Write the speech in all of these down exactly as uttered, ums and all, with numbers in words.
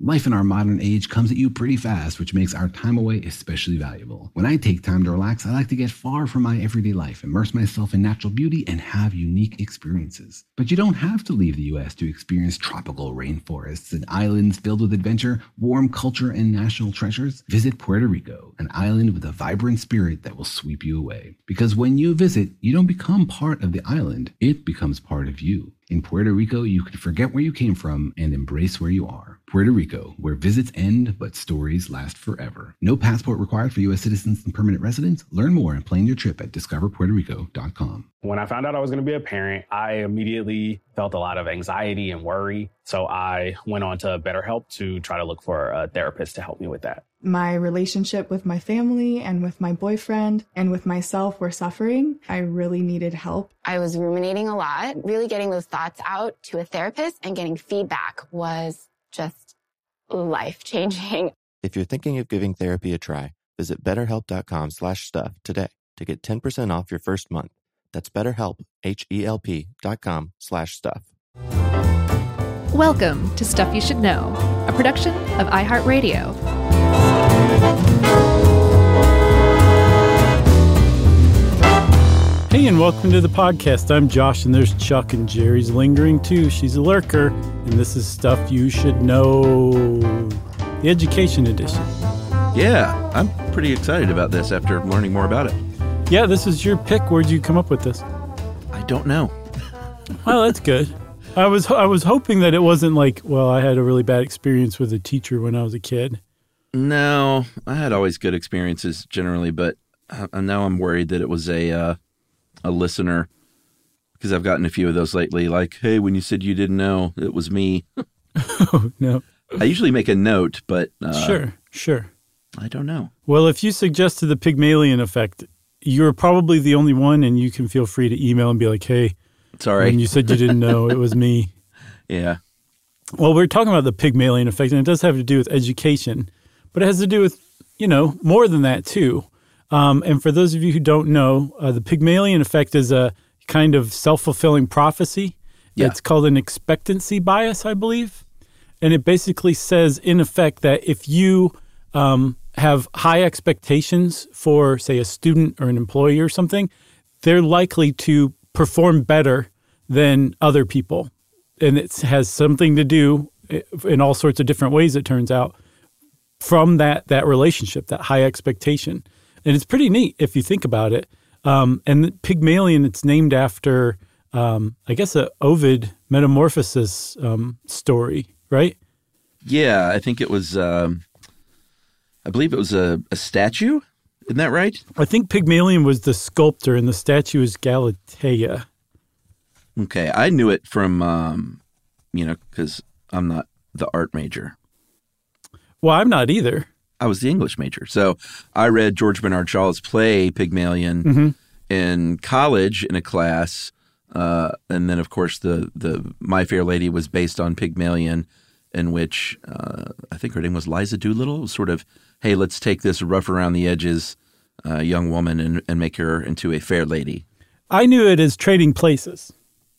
Life in our modern age comes at you pretty fast, which makes our time away especially valuable. When I take time to relax, I like to get far from my everyday life, immerse myself in natural beauty, and have unique experiences. But you don't have to leave the U S to experience tropical rainforests and islands filled with adventure, warm culture, and national treasures. Visit Puerto Rico, an island with a vibrant spirit that will sweep you away. Because when you visit, you don't become part of the island, it becomes part of you. In Puerto Rico, you can forget where you came from and embrace where you are. Puerto Rico, where visits end, but stories last forever. No passport required for U S citizens and permanent residents. Learn more and plan your trip at discover puerto rico dot com. When I found out I was going to be a parent, I immediately felt a lot of anxiety and worry. So I went on to BetterHelp to try to look for a therapist to help me with that. My relationship with my family and with my boyfriend and with myself were suffering. I really needed help. I was ruminating a lot. Really getting those thoughts out to a therapist and getting feedback was just life-changing. If you're thinking of giving therapy a try, visit betterhelp.com slash stuff today to get ten percent off your first month. That's BetterHelp, H-E-L-P dot com slash stuff. Welcome to Stuff You Should Know, a production of iHeartRadio. Hey, and welcome to the podcast. I'm Josh, and there's Chuck, and Jerry's lingering too. She's a lurker, and this is Stuff You Should Know, the education edition. Yeah, I'm pretty excited about this after learning more about it. Yeah, this is your pick. Where'd you come up with this? I don't know. Well, that's good. I was I was hoping that it wasn't like, well, I had a really bad experience with a teacher when I was a kid. No, I had always good experiences generally, but uh, now I'm worried that it was a uh, a listener, because I've gotten a few of those lately. Like, hey, when you said you didn't know, it was me. Oh, no. I usually make a note, but uh, sure, sure. I don't know. Well, if you suggested the Pygmalion effect, you're probably the only one, and you can feel free to email and be like, hey, sorry. When you said you didn't know, it was me. Yeah. Well, we're talking about the Pygmalion effect, and it does have to do with education, but it has to do with, you know, more than that, too. Um, and for those of you who don't know, uh, the Pygmalion effect is a kind of self-fulfilling prophecy. Yeah. It's called an expectancy bias, I believe. And it basically says, in effect, that if you um, have high expectations for, say, a student or an employee or something, they're likely to perform better than other people. And it has something to do, in all sorts of different ways, it turns out, from that that relationship, that high expectation. And it's pretty neat if you think about it. Um, and the Pygmalion, it's named after, um, I guess, a Ovid Metamorphosis um, story, right? Yeah, I think it was, um, I believe it was a, a statue. Isn't that right? I think Pygmalion was the sculptor and the statue is Galatea. Okay, I knew it from, um, you know, because I'm not the art major. Well, I'm not either. I was the English major. So I read George Bernard Shaw's play Pygmalion mm-hmm. in college in a class. Uh, and then, of course, the, the My Fair Lady was based on Pygmalion, in which uh, I think her name was Liza Doolittle. It was sort of, hey, let's take this rough around the edges uh, young woman and, and make her into a fair lady. I knew it as Trading Places.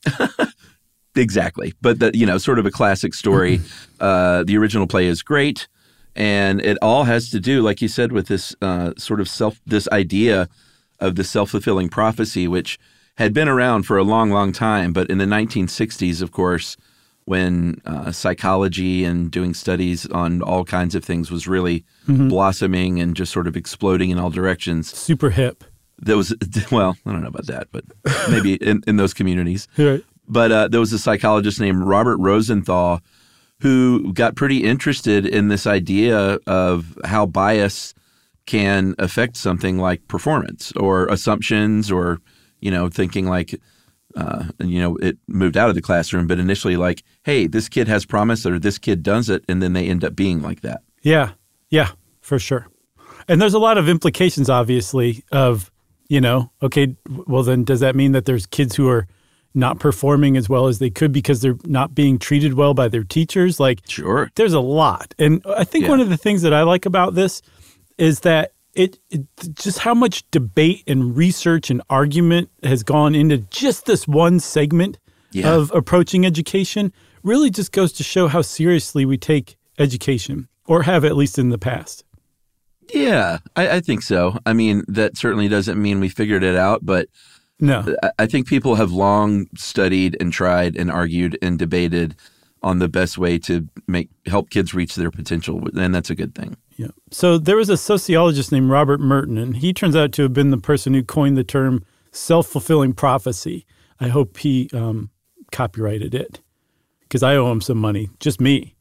Exactly. But, the, you know, sort of a classic story. uh, the original play is great. And it all has to do, like you said, with this uh, sort of self, this idea of the self-fulfilling prophecy, which had been around for a long, long time. But in the nineteen sixties, of course, when uh, psychology and doing studies on all kinds of things was really mm-hmm. blossoming and just sort of exploding in all directions. Super hip. There was, well, I don't know about that, but maybe in, in those communities. Right. But uh, there was a psychologist named Robert Rosenthal who got pretty interested in this idea of how bias can affect something like performance or assumptions or, you know, thinking like, uh, you know, it moved out of the classroom, but initially like, hey, this kid has promise or this kid does it, and then they end up being like that. Yeah, yeah, for sure. And there's a lot of implications, obviously, of, you know, okay, well then does that mean that there's kids who are not performing as well as they could because they're not being treated well by their teachers? Like, sure, there's a lot. And I think yeah. one of the things that I like about this is that it, it just how much debate and research and argument has gone into just this one segment yeah. of approaching education really just goes to show how seriously we take education, or have at least in the past. Yeah, I, I think so. I mean, that certainly doesn't mean we figured it out, but no, I, I think people have long studied and tried and argued and debated on the best way to make help kids reach their potential, and that's a good thing. Yeah. So there was a sociologist named Robert Merton, and he turns out to have been the person who coined the term self-fulfilling prophecy. I hope he um, copyrighted it because I owe him some money, just me.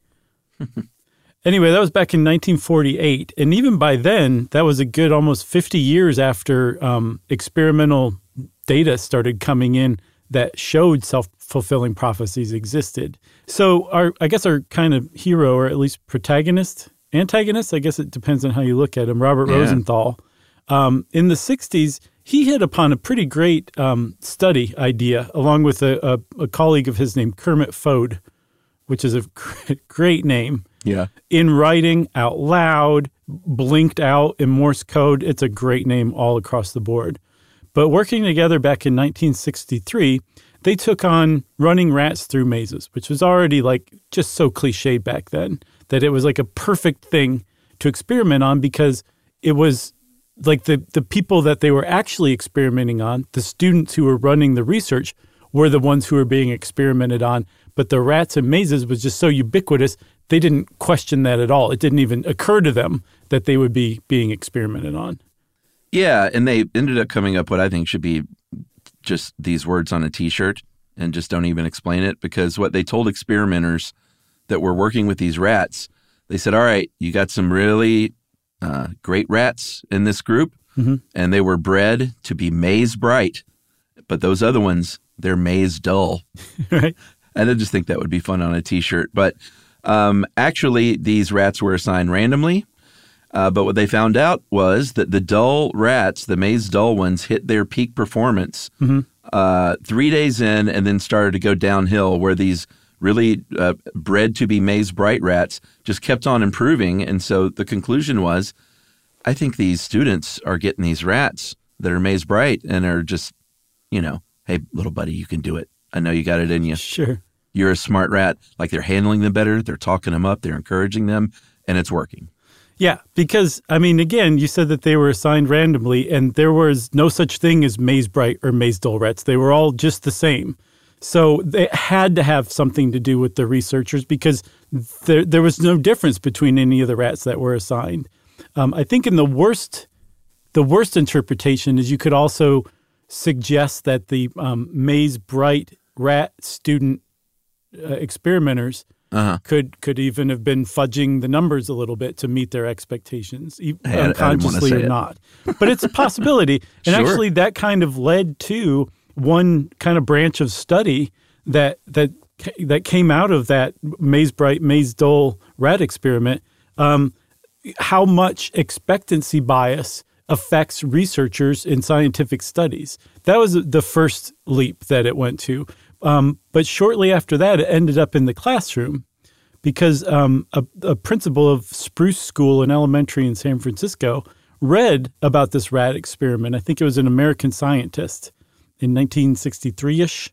Anyway, that was back in nineteen forty-eight, and even by then, that was a good almost fifty years after um, experimental data started coming in that showed self-fulfilling prophecies existed. So our, I guess our kind of hero, or at least protagonist, antagonist, I guess it depends on how you look at him, Robert Yeah. Rosenthal, um, in the sixties, he hit upon a pretty great um, study idea, along with a, a, a colleague of his named Kermit Fode, which is a great name. Yeah. In writing, out loud, blinked out in Morse code. It's a great name all across the board. But working together back in nineteen sixty-three, they took on running rats through mazes, which was already like just so cliched back then that it was like a perfect thing to experiment on, because it was like the, the people that they were actually experimenting on, the students who were running the research, were the ones who were being experimented on. But the rats and mazes was just so ubiquitous, they didn't question that at all. It didn't even occur to them that they would be being experimented on. Yeah, and they ended up coming up what I think should be just these words on a T-shirt, and just don't even explain it, because what they told experimenters that were working with these rats, they said, all right, you got some really uh, great rats in this group, mm-hmm. and they were bred to be maze bright, but those other ones, they're maze dull. Right. And I just think that would be fun on a T-shirt. But um, actually, these rats were assigned randomly. Uh, but what they found out was that the dull rats, the maze dull ones, hit their peak performance mm-hmm. uh, three days in, and then started to go downhill, where these really uh, bred to be maze bright rats just kept on improving. And so the conclusion was, I think these students are getting these rats that are maze bright and are just, you know, hey, little buddy, you can do it. I know you got it in you. Sure. You're a smart rat. Like, they're handling them better. They're talking them up. They're encouraging them, and it's working. Yeah, because, I mean, again, you said that they were assigned randomly, and there was no such thing as maze bright or maze dull rats. They were all just the same. So they had to have something to do with the researchers, because there there was no difference between any of the rats that were assigned. Um, I think in the worst, the worst interpretation is you could also suggest that the um, maze bright rat student uh, experimenters Uh-huh. could could even have been fudging the numbers a little bit to meet their expectations, e- Hey, I- I didn't wanna unconsciously say or it. not. But it's a possibility. And Sure. actually, that kind of led to one kind of branch of study that that that came out of that maze bright, maze dull rat experiment. Um, how much expectancy bias affects researchers in scientific studies. That was the first leap that it went to. Um, but shortly after that, it ended up in the classroom, because um, a, a principal of Spruce School, an elementary in San Francisco, read about this rat experiment. I think it was an American Scientist in nineteen sixty-three-ish.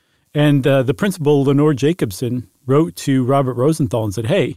And uh, the principal, Lenore Jacobson, wrote to Robert Rosenthal and said, hey,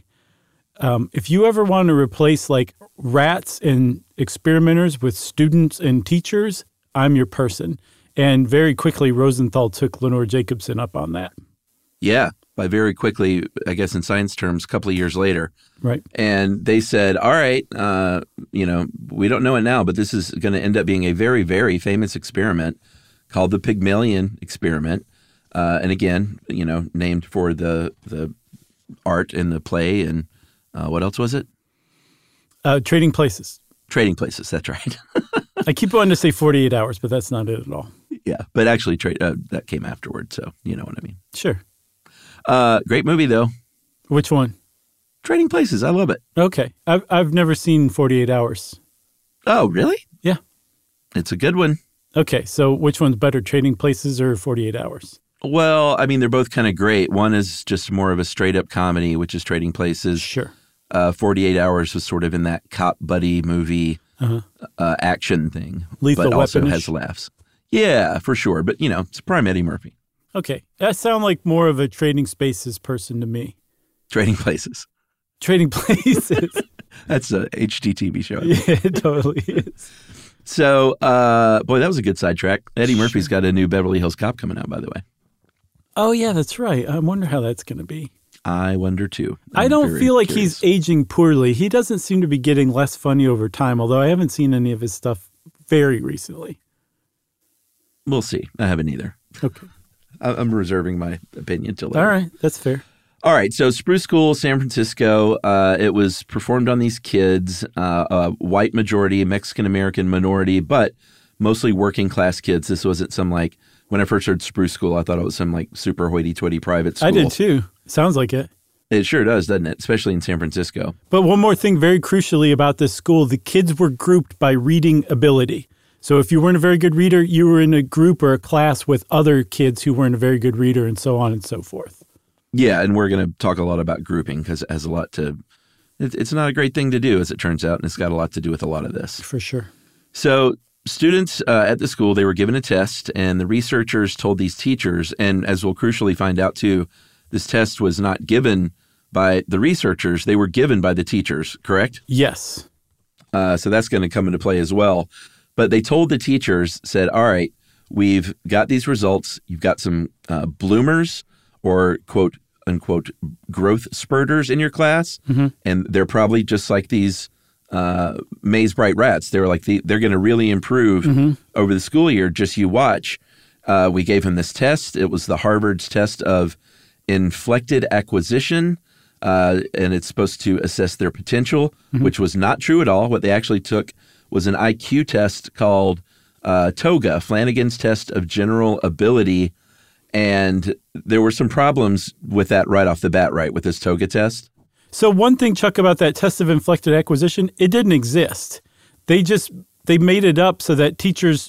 um, if you ever want to replace like rats and experimenters with students and teachers, I'm your person. And very quickly, Rosenthal took Lenore Jacobson up on that. Yeah, by very quickly, I guess in science terms, a couple of years later. Right. And they said, all right, uh, you know, we don't know it now, but this is going to end up being a very, very famous experiment called the Pygmalion experiment. Uh, and again, you know, named for the the art in the play. And uh, what else was it? Uh, Trading Places. Trading Places, that's right. I keep wanting to say forty-eight hours, but that's not it at all. Yeah, but actually tra- uh, that came afterward, so you know what I mean. Sure. Uh, great movie, though. Which one? Trading Places, I love it. Okay. I've, I've never seen forty-eight hours. Oh, really? Yeah. It's a good one. Okay, so which one's better, Trading Places or forty-eight hours? Well, I mean, they're both kind of great. One is just more of a straight-up comedy, which is Trading Places. Sure. Uh, forty-eight hours was sort of in that cop buddy movie Uh-huh. uh, action thing. Lethal but also Weapon-ish? has laughs. Yeah, for sure. But, you know, it's prime Eddie Murphy. Okay. That sound like more of a Trading Spaces person to me. Trading Places. Trading Places. That's a H G T V show. Yeah, it totally is. So, uh, boy, that was a good sidetrack. Eddie Murphy's got a new Beverly Hills Cop coming out, by the way. Oh, yeah, that's right. I wonder how that's going to be. I wonder, too. I'm I don't very feel like curious. he's aging poorly. He doesn't seem to be getting less funny over time, although I haven't seen any of his stuff very recently. We'll see. I haven't either. Okay. I- I'm reserving my opinion till later. All right. That's fair. All right, so Spruce School, San Francisco, uh, it was performed on these kids, uh, a white majority, Mexican-American minority, but mostly working-class kids. This wasn't some, like, when I first heard Spruce School, I thought it was some, like, super hoity-toity private school. I did, too. Sounds like it. It sure does, doesn't it? Especially in San Francisco. But one more thing very crucially about this school, the kids were grouped by reading ability. So if you weren't a very good reader, you were in a group or a class with other kids who weren't a very good reader and so on and so forth. Yeah, and we're going to talk a lot about grouping because it has a lot to it, – it's not a great thing to do, as it turns out, and it's got a lot to do with a lot of this. For sure. So students uh, at the school, they were given a test, and the researchers told these teachers, and as we'll crucially find out too, this test was not given by the researchers. They were given by the teachers, correct? Yes. Uh, so that's going to come into play as well. But they told the teachers, said, all right, we've got these results. You've got some uh, bloomers or, quote, unquote, growth spurters in your class. Mm-hmm. And they're probably just like these uh, Maze Bright rats. They were like, the, they're going to really improve mm-hmm. over the school year. Just you watch. Uh, we gave him this test. It was the Harvard's test of inflected acquisition. Uh, and it's supposed to assess their potential, mm-hmm. which was not true at all. What they actually took was an I Q test called uh, TOGA, Flanagan's Test of General Ability. And there were some problems with that right off the bat, right, with this TOGA test? So one thing, Chuck, about that test of inflected acquisition, it didn't exist. They just they made it up so that teachers,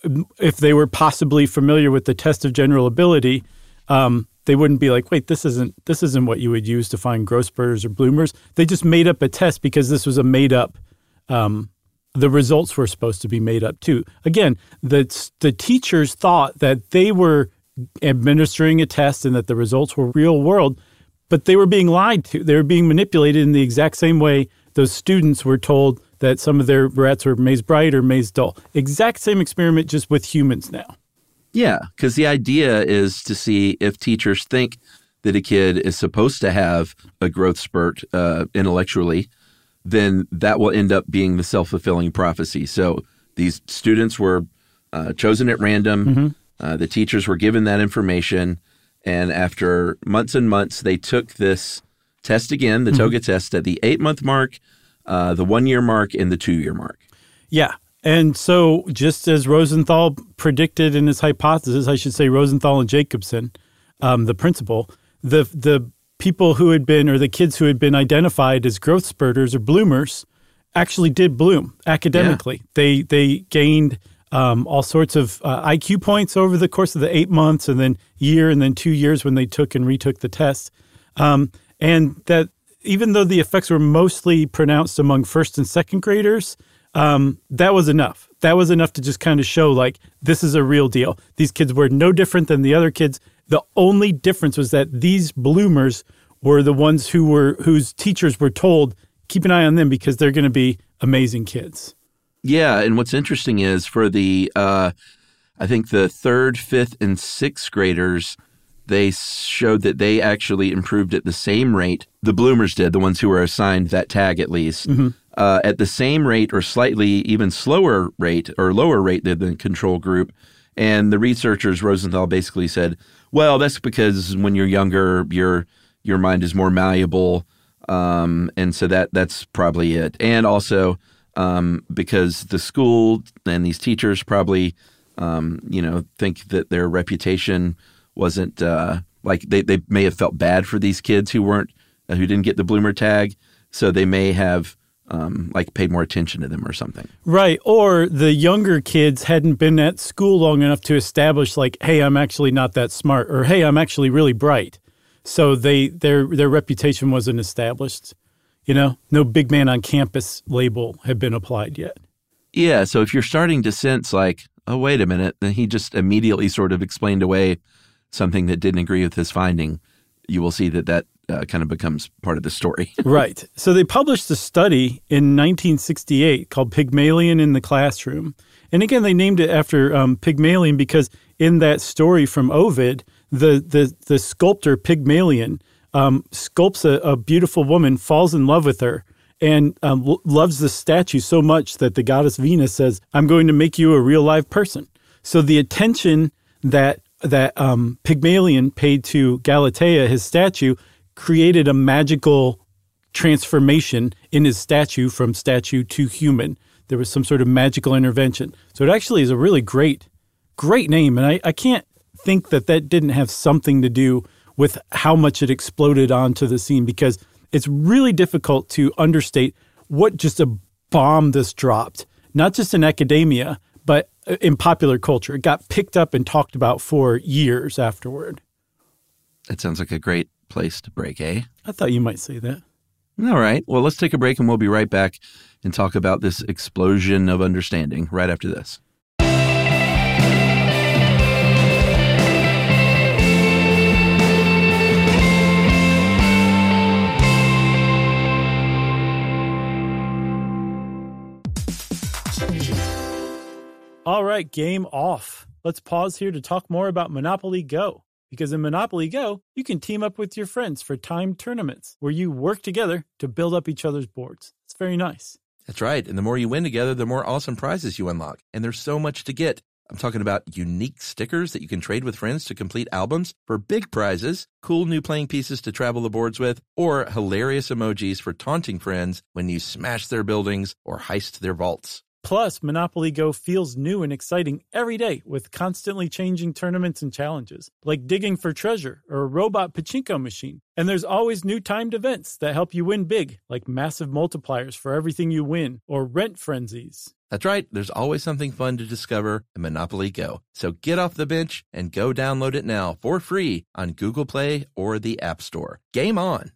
if they were possibly familiar with the test of general ability, um, they wouldn't be like, wait, this isn't this isn't what you would use to find growth spurters or bloomers. They just made up a test because this was a made up. Um, the results were supposed to be made up too. Again, the the teachers thought that they were administering a test and that the results were real world, but they were being lied to. They were being manipulated in the exact same way those students were told that some of their rats were Maze Bright or Maze Dull. Exact same experiment, just with humans now. Yeah, because the idea is to see if teachers think that a kid is supposed to have a growth spurt uh, intellectually, then that will end up being the self-fulfilling prophecy. So these students were uh, chosen at random. Mm-hmm. Uh, the teachers were given that information, and after months and months, they took this test again, the mm-hmm. TOGA test, at the eight-month mark, uh, the one-year mark, and the two-year mark. Yeah, and so just as Rosenthal predicted in his hypothesis, I should say Rosenthal and Jacobson, um, the principal, the the people who had been, or the kids who had been identified as growth spurters or bloomers actually did bloom academically. Yeah. They, they gained... Um, all sorts of uh, I Q points over the course of the eight months and then year and then two years when they took and retook the test. Um, and that even though the effects were mostly pronounced among first and second graders, um, that was enough. That was enough to just kind of show like, this is a real deal. These kids were no different than the other kids. The only difference was that these bloomers were the ones who were whose teachers were told, keep an eye on them because they're going to be amazing kids. Yeah, and what's interesting is for the, uh, I think the third, fifth, and sixth graders, they showed that they actually improved at the same rate. The bloomers did, the ones who were assigned that tag at least, mm-hmm. uh, at the same rate or slightly even slower rate or lower rate than the control group. And the researchers, Rosenthal, basically said, well, that's because when you're younger, your your mind is more malleable, um, and so that that's probably it. And also... Um, because the school and these teachers probably, um, you know, think that their reputation wasn't uh, like they, they may have felt bad for these kids who weren't uh, who didn't get the bloomer tag, so they may have um, like paid more attention to them or something. Right, or the younger kids hadn't been at school long enough to establish like, hey, I'm actually not that smart, or hey, I'm actually really bright. So they their their reputation wasn't established. You know, no big man on campus label had been applied yet. Yeah, so if you're starting to sense like, oh, wait a minute, then he just immediately sort of explained away something that didn't agree with his finding, you will see that that uh, kind of becomes part of the story. Right. So they published a study in nineteen sixty-eight called Pygmalion in the Classroom. And again, they named it after um, Pygmalion because in that story from Ovid, the the, the sculptor Pygmalion um, sculpts a, a beautiful woman, falls in love with her, and um, l- loves the statue so much that the goddess Venus says, I'm going to make you a real live person. So the attention that that um, Pygmalion paid to Galatea, his statue, created a magical transformation in his statue from statue to human. There was some sort of magical intervention. So it actually is a really great, great name. And I, I can't think that that didn't have something to do with how much it exploded onto the scene, because it's really difficult to understate what just a bomb this dropped, not just in academia, but in popular culture. It got picked up and talked about for years afterward. That sounds like a great place to break, eh? I thought you might say that. All right. Well, let's take a break and we'll be right back and talk about this explosion of understanding right after this. All right, game off. Let's pause here to talk more about Monopoly Go. Because in Monopoly Go, you can team up with your friends for timed tournaments where you work together to build up each other's boards. It's very nice. That's right. And the more you win together, the more awesome prizes you unlock. And there's so much to get. I'm talking about unique stickers that you can trade with friends to complete albums for big prizes, cool new playing pieces to travel the boards with, or hilarious emojis for taunting friends when you smash their buildings or heist their vaults. Plus, Monopoly Go feels new and exciting every day with constantly changing tournaments and challenges, like digging for treasure or a robot pachinko machine. And there's always new timed events that help you win big, like massive multipliers for everything you win or rent frenzies. That's right. There's always something fun to discover in Monopoly Go. So get off the bench and go download it now for free on Google Play or the App Store. Game on!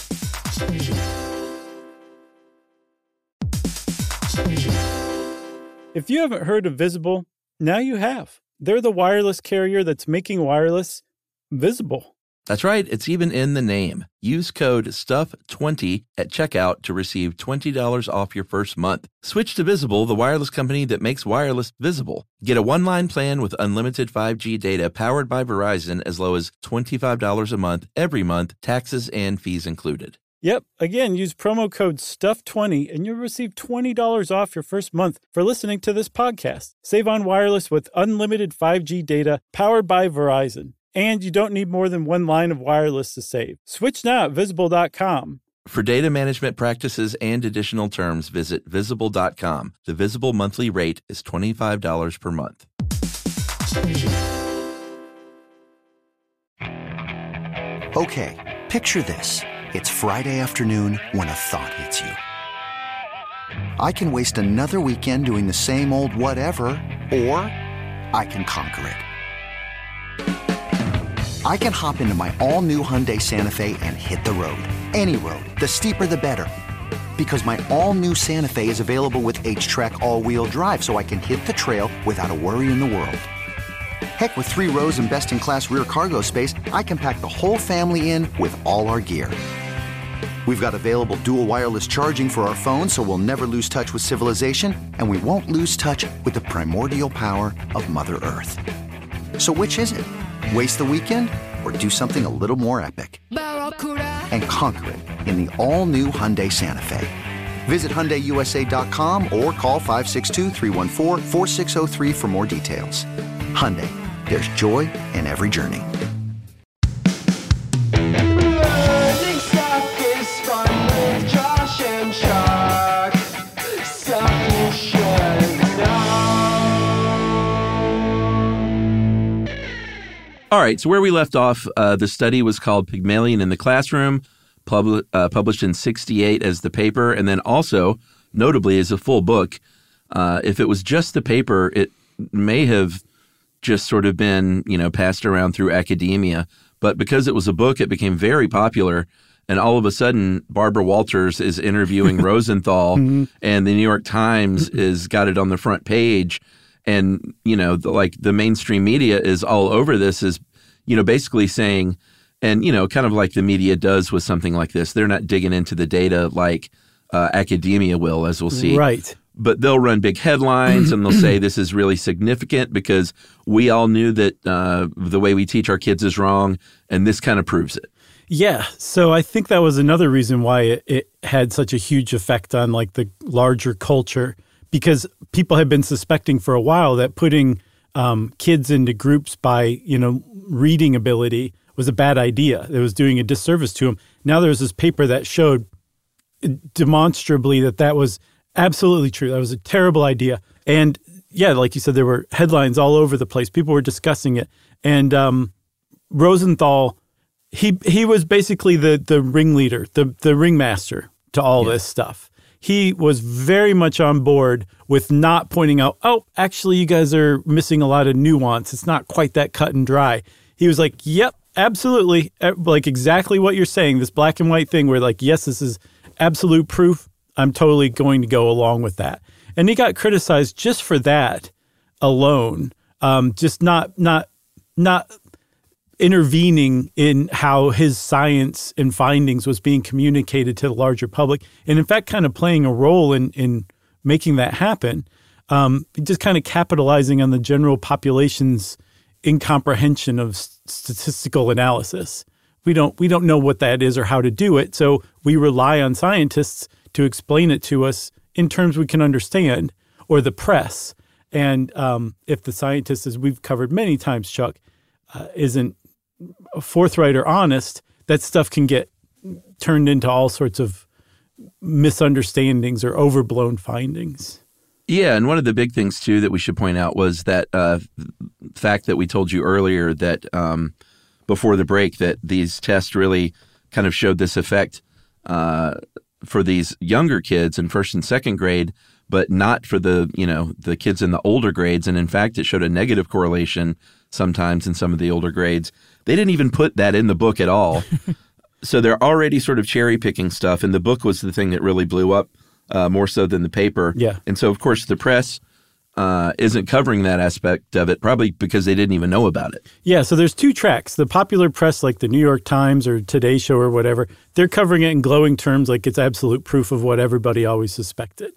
If you haven't heard of Visible, now you have. They're the wireless carrier that's making wireless visible. That's right. It's even in the name. Use code stuff twenty at checkout to receive twenty dollars off your first month. Switch to Visible, the wireless company that makes wireless visible. Get a one-line plan with unlimited five G data powered by Verizon as low as twenty-five dollars a month every month, taxes and fees included. Yep. Again, use promo code stuff twenty and you'll receive twenty dollars off your first month for listening to this podcast. Save on wireless with unlimited five G data powered by Verizon. And you don't need more than one line of wireless to save. Switch now at visible dot com. For data management practices and additional terms, visit visible dot com. The Visible monthly rate is twenty-five dollars per month. Okay, picture this. It's Friday afternoon when a thought hits you. I can waste another weekend doing the same old whatever, or I can conquer it. I can hop into my all-new Hyundai Santa Fe and hit the road. Any road. The steeper, the better. Because my all-new Santa Fe is available with H-Track all-wheel drive, so I can hit the trail without a worry in the world. Heck, with three rows and best-in-class rear cargo space, I can pack the whole family in with all our gear. We've got available dual wireless charging for our phones, so we'll never lose touch with civilization, and we won't lose touch with the primordial power of Mother Earth. So which is it? Waste the weekend or do something a little more epic? And conquer it in the all-new Hyundai Santa Fe. Visit Hyundai U S A dot com or call five six two, three one four, four six zero three for more details. Hyundai, there's joy in every journey. All right, so where we left off, uh, the study was called Pygmalion in the Classroom, pub- uh, published in sixty-eight as the paper, and then also, notably, as a full book. Uh, if it was just the paper, it may have just sort of been, you know, passed around through academia. But because it was a book, it became very popular. And all of a sudden, Barbara Walters is interviewing Rosenthal, mm-hmm. and the New York Times is got it on the front page. And, you know, the, like the mainstream media is all over this, is, you know, basically saying And, you know, kind of like the media does with something like this, they're not digging into the data like uh, academia will, as we'll see. Right. But they'll run big headlines and they'll say this is really significant because we all knew that uh, the way we teach our kids is wrong, and this kind of proves it. Yeah. So I think that was another reason why it, it had such a huge effect on like the larger culture, because people had been suspecting for a while that putting um, kids into groups by, you know, reading ability was a bad idea. It was doing a disservice to them. Now there's this paper that showed demonstrably that that was absolutely true. That was a terrible idea. And yeah, like you said, there were headlines all over the place. People were discussing it. And um, Rosenthal, he he was basically the the ringleader, the the ringmaster to all yeah. this stuff. He was very much on board with not pointing out, oh, actually, you guys are missing a lot of nuance. It's not quite that cut and dry. He was like, yep, absolutely. Like exactly what you're saying, this black and white thing where like, yes, this is absolute proof. I'm totally going to go along with that. And he got criticized just for that alone, um, just not not not intervening in how his science and findings was being communicated to the larger public, and in fact, kind of playing a role in in making that happen. Um, just kind of capitalizing on the general population's incomprehension of statistical analysis. We don't we don't know what that is or how to do it, so we rely on scientists to explain it to us in terms we can understand, or the press. And um, if the scientist, as we've covered many times, Chuck, uh, isn't forthright or honest, that stuff can get turned into all sorts of misunderstandings or overblown findings. Yeah, and one of the big things, too, that we should point out was that uh, fact that we told you earlier that um, before the break, that these tests really kind of showed this effect uh, for these younger kids in first and second grade, but not for the, you know, the kids in the older grades. And in fact, it showed a negative correlation sometimes in some of the older grades. They didn't even put that in the book at all. So they're already sort of cherry picking stuff. And the book was the thing that really blew up uh, more so than the paper. Yeah. And so, of course, the press uh, isn't covering that aspect of it, probably because they didn't even know about it. Yeah. So there's two tracks. The popular press, like the New York Times or Today Show or whatever, they're covering it in glowing terms like it's absolute proof of what everybody always suspected.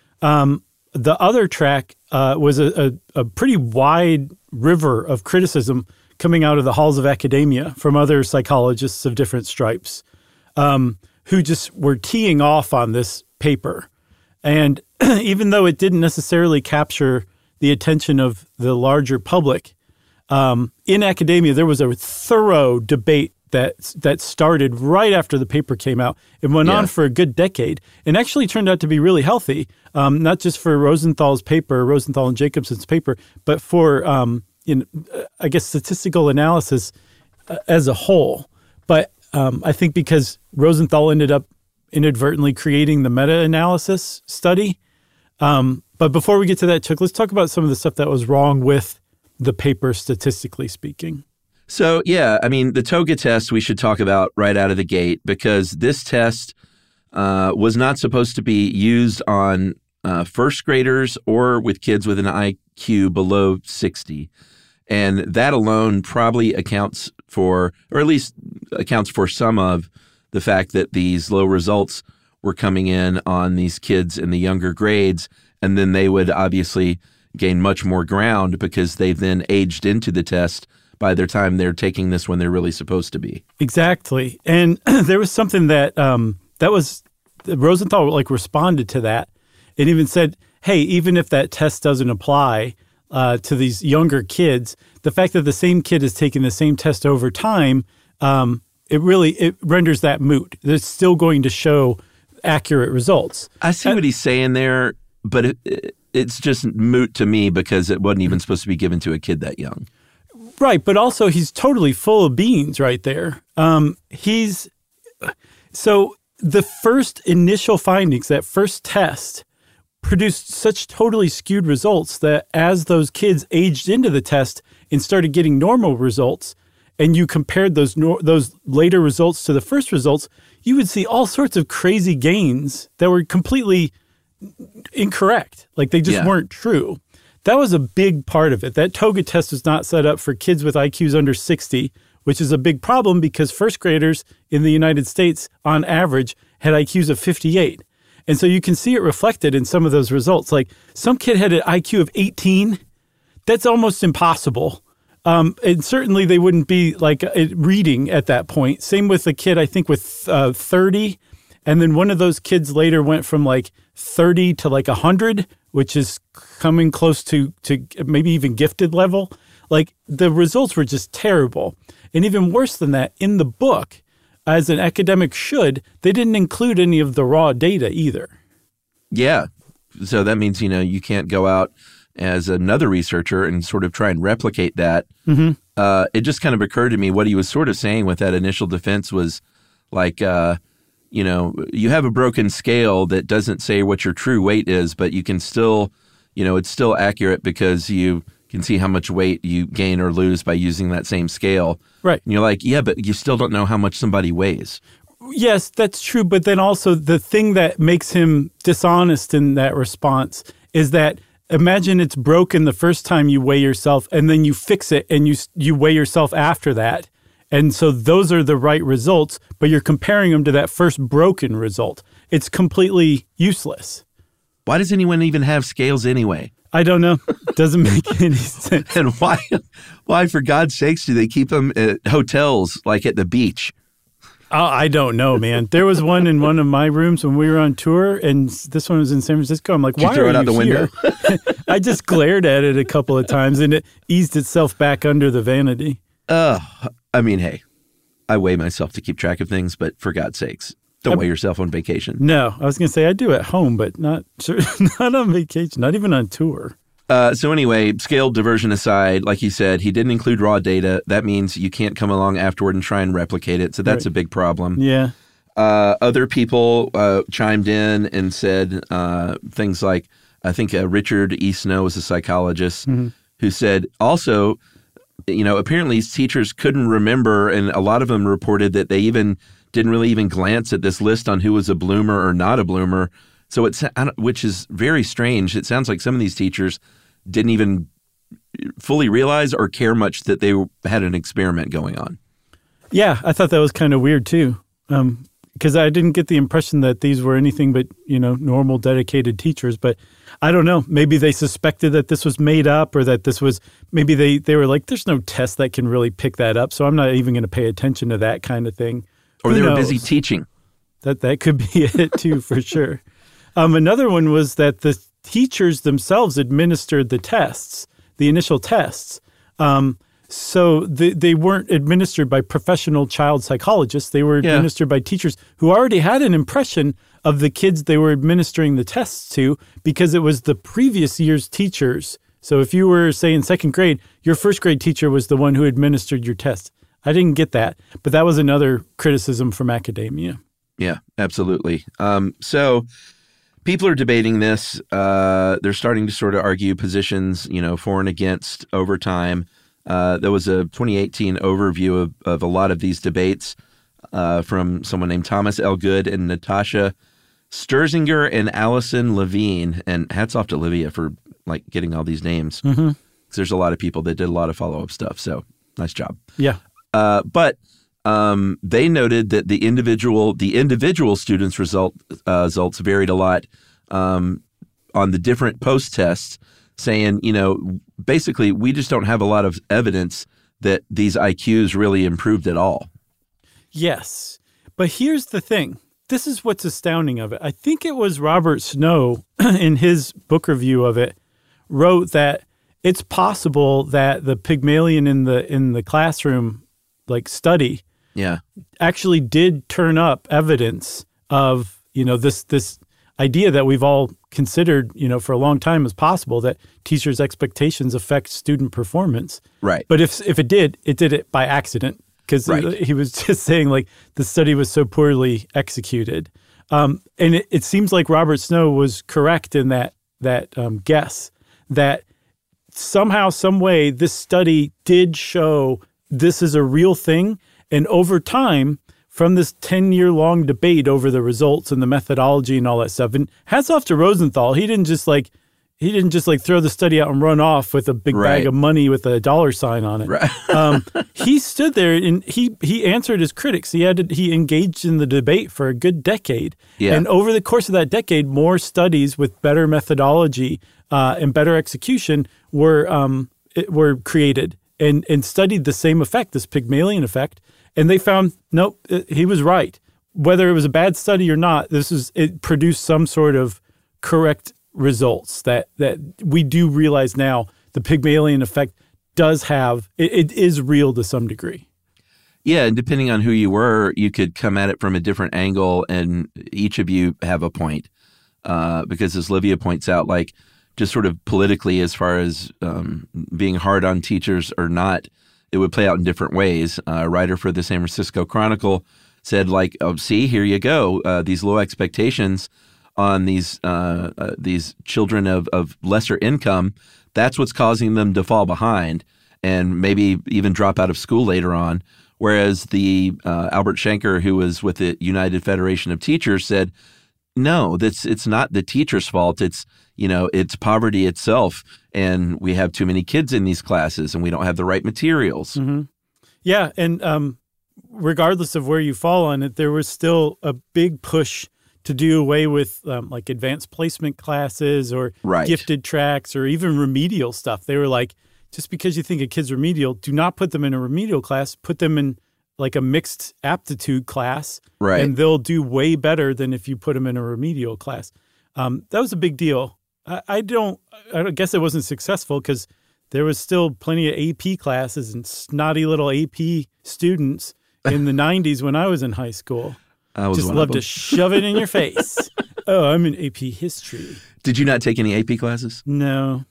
Um, the other track uh, was a, a, a pretty wide river of criticism coming out of the halls of academia from other psychologists of different stripes um, who just were teeing off on this paper. And even though it didn't necessarily capture the attention of the larger public, um, in academia, there was a thorough debate that that started right after the paper came out. It went yeah. on for a good decade and actually turned out to be really healthy, um, not just for Rosenthal's paper, Rosenthal and Jacobson's paper, but for, um, in, uh, I guess, statistical analysis uh, as a whole. But um, I think because Rosenthal ended up inadvertently creating the meta-analysis study. Um, but before we get to that, Chuck, let's talk about some of the stuff that was wrong with the paper, statistically speaking. So, yeah, I mean, the TOGA test we should talk about right out of the gate, because this test uh, was not supposed to be used on uh, first graders or with kids with an I Q below sixty. And that alone probably accounts for, or at least accounts for some of the fact that these low results were coming in on these kids in the younger grades, and then they would obviously gain much more ground because they've then aged into the test by the time they're taking this when they're really supposed to be. Exactly. And there was something that um, that was Rosenthal like responded to that and even said, hey, even if that test doesn't apply uh, to these younger kids, the fact that the same kid is taking the same test over time, um, it really it renders that moot. It's still going to show accurate results. I see uh, what he's saying there, but it, it, it's just moot to me because it wasn't even supposed to be given to a kid that young. Right, but also he's totally full of beans right there. Um, he's so the first initial findings, that first test, produced such totally skewed results that as those kids aged into the test and started getting normal results, and you compared those no, those later results to the first results, you would see all sorts of crazy gains that were completely incorrect. Like they just yeah. weren't true. That was a big part of it. That TOGA test was not set up for kids with I Qs under sixty which is a big problem because first graders in the United States, on average, had I Qs of fifty-eight. And so you can see it reflected in some of those results. Like some kid had an I Q of eighteen. That's almost impossible. Um, and certainly they wouldn't be like reading at that point. Same with the kid, I think, with uh, thirty. And then one of those kids later went from like thirty to like one hundred, which is coming close to, to maybe even gifted level. Like the results were just terrible. And even worse than that, in the book, as an academic should, they didn't include any of the raw data either. Yeah. So that means, you know, you can't go out as another researcher and sort of try and replicate that. Mm-hmm. Uh, it just kind of occurred to me what he was sort of saying with that initial defense was like, uh, you know, you have a broken scale that doesn't say what your true weight is, but you can still, you know, it's still accurate because you can see how much weight you gain or lose by using that same scale. Right. And you're like, yeah, but you still don't know how much somebody weighs. Yes, that's true. But then also the thing that makes him dishonest in that response is that imagine it's broken the first time you weigh yourself and then you fix it and you you weigh yourself after that. And so those are the right results, but you're comparing them to that first broken result. It's completely useless. Why does anyone even have scales anyway? I don't know. It doesn't make any sense. And why, why, for God's sakes, do they keep them at hotels like at the beach? Oh, I don't know, man. There was one in one of my rooms when we were on tour, and this one was in San Francisco. I'm like, Did why you throw are it out you the here? window? I just glared at it a couple of times, and it eased itself back under the vanity. Uh, I mean, hey, I weigh myself to keep track of things, but for God's sakes, don't I, weigh yourself on vacation. No, I was going to say I do at home, but not not on vacation, not even on tour. Uh, so anyway, scale diversion aside, like he said, he didn't include raw data. That means you can't come along afterward and try and replicate it. So that's Right. a big problem. Yeah. Uh, other people uh, chimed in and said uh, things like, I think uh, Richard E. Snow was a psychologist Mm-hmm. who said also, you know, apparently teachers couldn't remember, and a lot of them reported that they even didn't really even glance at this list on who was a bloomer or not a bloomer. So it's, which is very strange. It sounds like some of these teachers didn't even fully realize or care much that they had an experiment going on. Yeah, I thought that was kind of weird too, because um, I didn't get the impression that these were anything but, you know, normal, dedicated teachers. But I don't know. Maybe they suspected that this was made up, or that this was, maybe they, they were like, there's no test that can really pick that up, so I'm not even going to pay attention to that kind of thing. Or Who they were knows? busy teaching. That that could be it too, for sure. Um, another one was that the teachers themselves administered the tests, the initial tests. Um, so they, they weren't administered by professional child psychologists. They were Yeah. administered by teachers who already had an impression of the kids they were administering the tests to, because it was the previous year's teachers. So if you were, say, in second grade, your first grade teacher was the one who administered your test. I didn't get that, but that was another criticism from academia. Yeah, absolutely. Um, so people are debating this. Uh, they're starting to sort of argue positions, you know, for and against over time. Uh, there was a twenty eighteen overview of, of a lot of these debates uh, from someone named Thomas L. Good and Natasha Sturzinger and Allison Levine. And hats off to Livia for like getting all these names. Mm-hmm. 'Cause there's a lot of people that did a lot of follow-up stuff. So nice job. Yeah. Uh, but um, they noted that the individual the individual students' result uh, results varied a lot um, on the different post tests, saying, you know, basically we just don't have a lot of evidence that these I Qs really improved at all. Yes. But here's the thing. This is what's astounding of it. I think it was Robert Snow in his book review of it wrote that it's possible that the Pygmalion in the in the classroom like study Yeah. actually did turn up evidence of, you know, this this idea that we've all considered, you know, for a long time as possible, that teachers' expectations affect student performance. Right. But if if it did, it did it by accident, because Right. he was just saying like the study was so poorly executed. Um, and it, it seems like Robert Snow was correct in that that um, guess that somehow, some way, this study did show this is a real thing. And over time, from this ten-year-long debate over the results and the methodology and all that stuff, and hats off to Rosenthal. He didn't just like, he didn't just like throw the study out and run off with a big Right. bag of money with a dollar sign on it. Right. um, he stood there and he he answered his critics. He had to, he engaged in the debate for a good decade. Yeah. And over the course of that decade, more studies with better methodology uh, and better execution were um, it, were created and and studied the same effect, this Pygmalion effect. And they found nope, it, he was right. Whether it was a bad study or not, this is it produced some sort of correct results that that we do realize now the Pygmalion effect does have it, it is real to some degree. Yeah, and depending on who you were, you could come at it from a different angle, and each of you have a point. Uh, because as Livia points out, like just sort of politically, as far as um, being hard on teachers or not, it would play out in different ways. Uh, a writer for the San Francisco Chronicle said, like, oh, see, here you go, uh, these low expectations on these uh, uh, these children of, of lesser income, that's what's causing them to fall behind and maybe even drop out of school later on. Whereas the uh, Albert Shanker, who was with the United Federation of Teachers, said, no, that's it's not the teacher's fault. It's, you know, it's poverty itself. And we have too many kids in these classes and we don't have the right materials. Mm-hmm. Yeah. And um, regardless of where you fall on it, there was still a big push to do away with um, like advanced placement classes or Right. gifted tracks or even remedial stuff. They were like, just because you think a kid's remedial, do not put them in a remedial class. Put them in like a mixed aptitude class, Right. and they'll do way better than if you put them in a remedial class. Um, that was a big deal. I, I don't. I guess it wasn't successful because there was still plenty of A P classes and snotty little A P students in the nineties when I was in high school. I was Just one love of to them. shove it in your face. Oh, I'm in A P history. Did you not take any A P classes? No.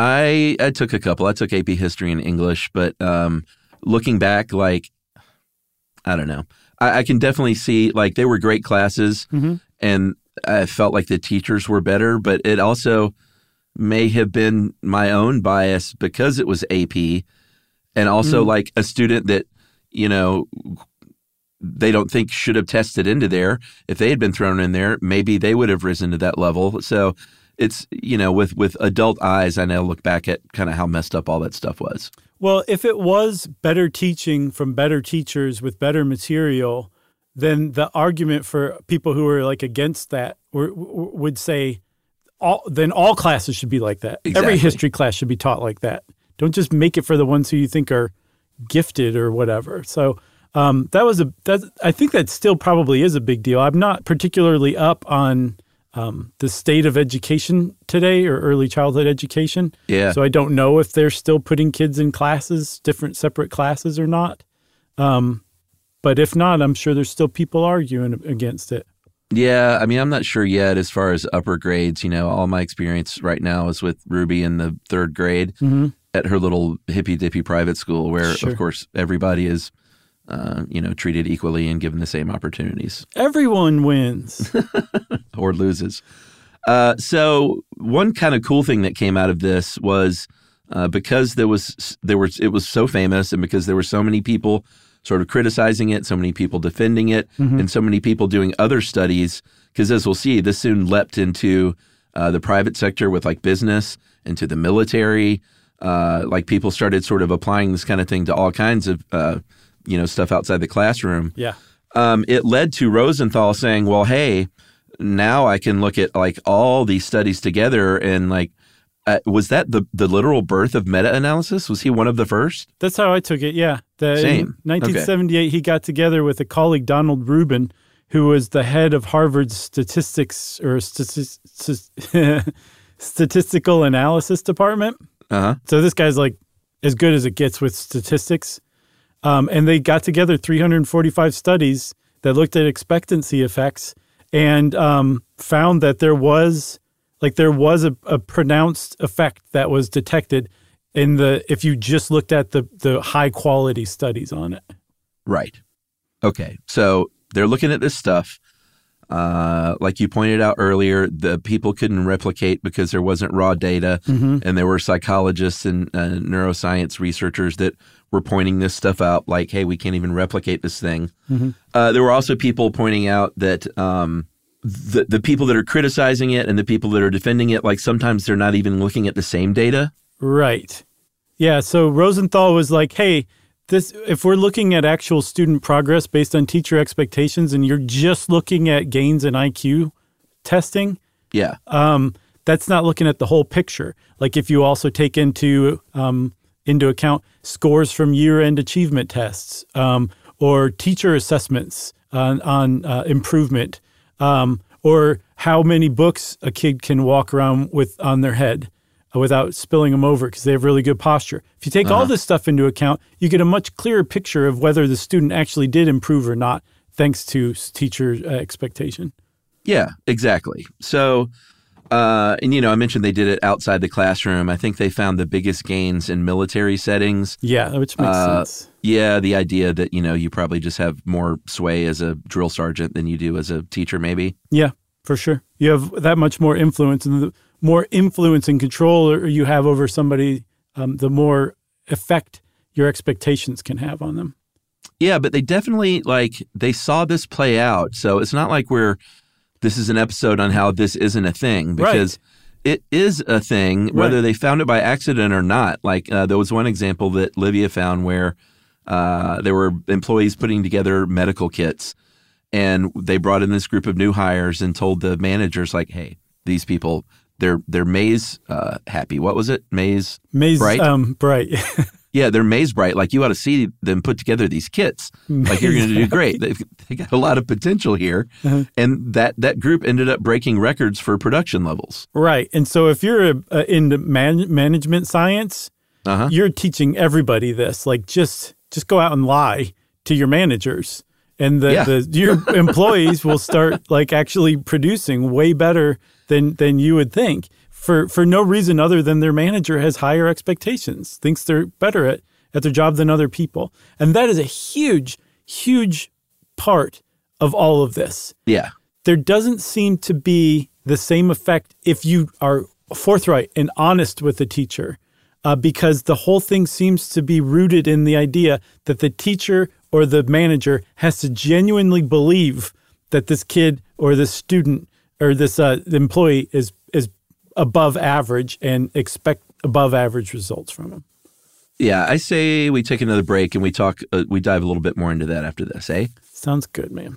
I I took a couple. I took A P history and English, but um, looking back, like, I don't know. I, I can definitely see, like, they were great classes, Mm-hmm. and I felt like the teachers were better, but it also may have been my own bias because it was A P, and also, Mm. like, a student that, you know, they don't think should have tested into there. If they had been thrown in there, maybe they would have risen to that level. So it's, you know, with, with adult eyes, I now look back at kind of how messed up all that stuff was. Well, if it was better teaching from better teachers with better material, then the argument for people who are like against that were, would say, all then all classes should be like that. Exactly. Every history class should be taught like that. Don't just make it for the ones who you think are gifted or whatever. So um, that was a that I think that still probably is a big deal. I'm not particularly up on um, the state of education today or early childhood education. Yeah. So I don't know if they're still putting kids in classes, different separate classes or not. Um, but if not, I'm sure there's still people arguing against it. Yeah, I mean, I'm not sure yet as far as upper grades. You know, all my experience right now is with Ruby in the third grade Mm-hmm. at her little hippy-dippy private school where, Sure. of course, everybody is, uh, you know, treated equally and given the same opportunities. Everyone wins. Or loses. Uh, so one kind of cool thing that came out of this was uh, because there was there was it was so famous, and because there were so many people sort of criticizing it, so many people defending it, Mhm. and so many people doing other studies. Because as we'll see, this soon leapt into uh, the private sector with like business, into the military. Uh, like people started sort of applying this kind of thing to all kinds of uh, you know stuff outside the classroom. Yeah. Um, it led to Rosenthal saying, well, hey, now I can look at like all these studies together and like, uh, was that the, the literal birth of meta-analysis? Was he one of the first? That's how I took it, yeah. The, Same. In nineteen seventy-eight, he got together with a colleague, Donald Rubin, who was the head of Harvard's statistics or stati- statistical analysis department. Uh-huh. So this guy's like as good as it gets with statistics. Um, and they got together three hundred forty-five studies that looked at expectancy effects and um, found that there was like there was a, a pronounced effect that was detected in the if you just looked at the the high quality studies on it. Right. Okay. So they're looking at this stuff. Uh, like you pointed out earlier, the people couldn't replicate because there wasn't raw data, Mm-hmm. and there were psychologists and uh, neuroscience researchers that were pointing this stuff out. Like, hey, we can't even replicate this thing. Mm-hmm. Uh, there were also people pointing out that um, the the people that are criticizing it and the people that are defending it, like sometimes they're not even looking at the same data. Right. Yeah. So Rosenthal was like, hey, this if we're looking at actual student progress based on teacher expectations and you're just looking at gains in I Q testing, yeah, um, that's not looking at the whole picture. Like if you also take into um, into account scores from year-end achievement tests um, or teacher assessments on, on uh, improvement, um, or how many books a kid can walk around with on their head without spilling them over because they have really good posture. If you take uh-huh. all this stuff into account, you get a much clearer picture of whether the student actually did improve or not, thanks to teacher uh, expectation. Yeah, exactly. So, uh, and, you know, I mentioned they did it outside the classroom. I think they found the biggest gains in military settings. Yeah, which makes uh, sense. Yeah, the idea that, you know, you probably just have more sway as a drill sergeant than you do as a teacher, maybe. Yeah, for sure. You have that much more influence, and the more influence and control you have over somebody, um, the more effect your expectations can have on them. Yeah, but they definitely, like, they saw this play out. So it's not like we're, this is an episode on how this isn't a thing, because right. it is a thing, whether right. they found it by accident or not. Like, uh, there was one example that Livia found where uh, there were employees putting together medical kits, and they brought in this group of new hires and told the managers, like, hey, these people, they're they're maze uh, happy. What was it? Maze Maze bright? Um, bright. Yeah, they're maze bright. Like, you ought to see them put together these kits. Like, you're going to do great. They've, they got a lot of potential here. Uh-huh. And that, that group ended up breaking records for production levels. Right. And so if you're uh, into man- management science, uh-huh. you're teaching everybody this. Like, just just go out and lie to your managers. And the, yeah. the your employees will start, like, actually producing way better than than you would think. For for no reason other than their manager has higher expectations, thinks they're better at, at their job than other people. And that is a huge, huge part of all of this. Yeah. There doesn't seem to be the same effect if you are forthright and honest with the teacher, uh, because the whole thing seems to be rooted in the idea that the teacher or the manager has to genuinely believe that this kid or this student or this uh, employee is is above average and expect above average results from them. Yeah, I say we take another break and we talk, uh, we dive a little bit more into that after this, eh? Sounds good, man.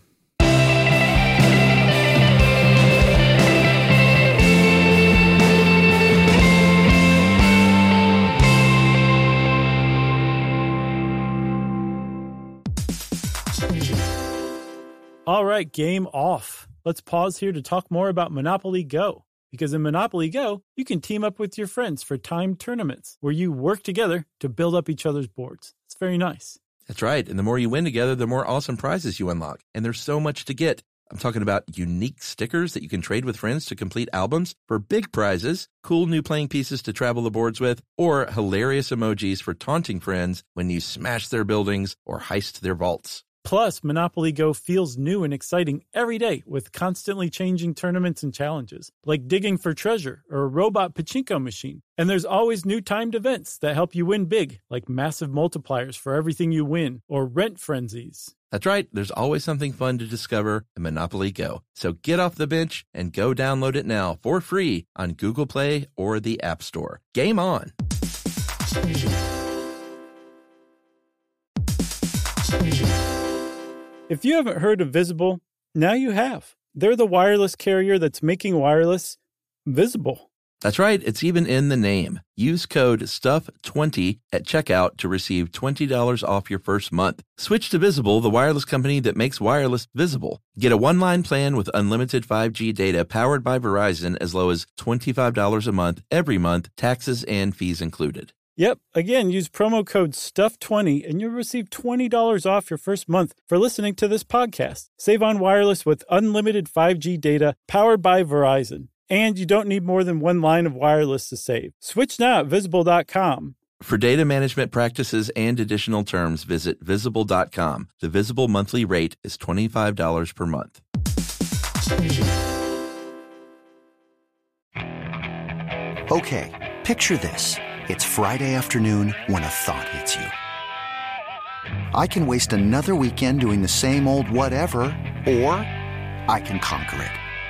All right, game off. Let's pause here to talk more about Monopoly Go. Because in Monopoly Go, you can team up with your friends for timed tournaments where you work together to build up each other's boards. It's very nice. That's right. And the more you win together, the more awesome prizes you unlock. And there's so much to get. I'm talking about unique stickers that you can trade with friends to complete albums for big prizes, cool new playing pieces to travel the boards with, or hilarious emojis for taunting friends when you smash their buildings or heist their vaults. Plus, Monopoly Go feels new and exciting every day with constantly changing tournaments and challenges, like digging for treasure or a robot pachinko machine. And there's always new timed events that help you win big, like massive multipliers for everything you win or rent frenzies. That's right. There's always something fun to discover in Monopoly Go. So get off the bench and go download it now for free on Google Play or the App Store. Game on! If you haven't heard of Visible, now you have. They're the wireless carrier that's making wireless visible. That's right. It's even in the name. Use code stuff twenty at checkout to receive twenty dollars off your first month. Switch to Visible, the wireless company that makes wireless visible. Get a one-line plan with unlimited five G data powered by Verizon as low as twenty-five dollars a month every month, taxes and fees included. Yep. Again, use promo code stuff twenty and you'll receive twenty dollars off your first month for listening to this podcast. Save on wireless with unlimited five G data powered by Verizon. And you don't need more than one line of wireless to save. Switch now at visible dot com. For data management practices and additional terms, visit visible dot com. The Visible monthly rate is twenty-five dollars per month. Okay, picture this. It's Friday afternoon when a thought hits you. I can waste another weekend doing the same old whatever, or I can conquer it.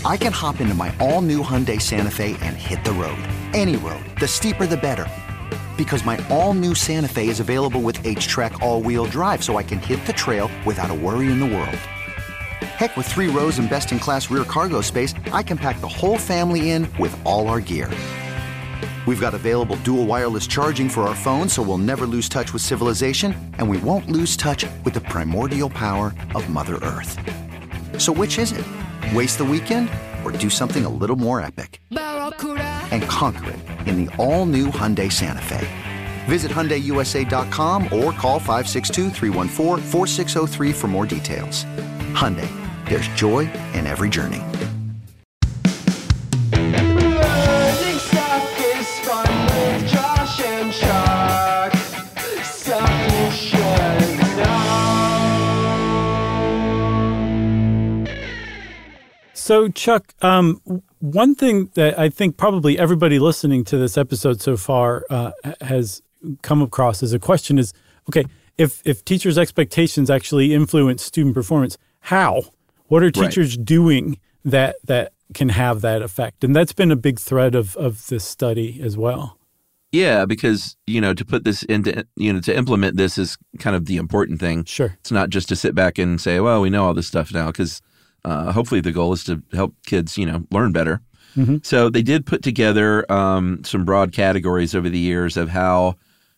I can hop into my all-new Hyundai Santa Fe and hit the road. Any road. The steeper, the better. Because my all-new Santa Fe is available with H-Track all-wheel drive, so I can hit the trail without a worry in the world. Heck, with three rows and best-in-class rear cargo space, I can pack the whole family in with all our gear. We've got available dual wireless charging for our phones, so we'll never lose touch with civilization, and we won't lose touch with the primordial power of Mother Earth. So which is it? Waste the weekend or do something a little more epic? And conquer it in the all-new Hyundai Santa Fe. Visit Hyundai U S A dot com or call five six two, three one four, four six zero three for more details. Hyundai, there's joy in every journey. So, Chuck, um, one thing that I think probably everybody listening to this episode so far uh, has come across as a question is, okay, if if teachers' expectations actually influence student performance, how? What are teachers right. doing that that can have that effect? And that's been a big thread of of this study as well. Yeah, because, you know, to put this into, you know, to implement this is kind of the important thing. Sure. It's not just to sit back and say, well, we know all this stuff now, because uh, hopefully the goal is to help kids, you know, learn better. Mm-hmm. So they did put together um, some broad categories over the years of how,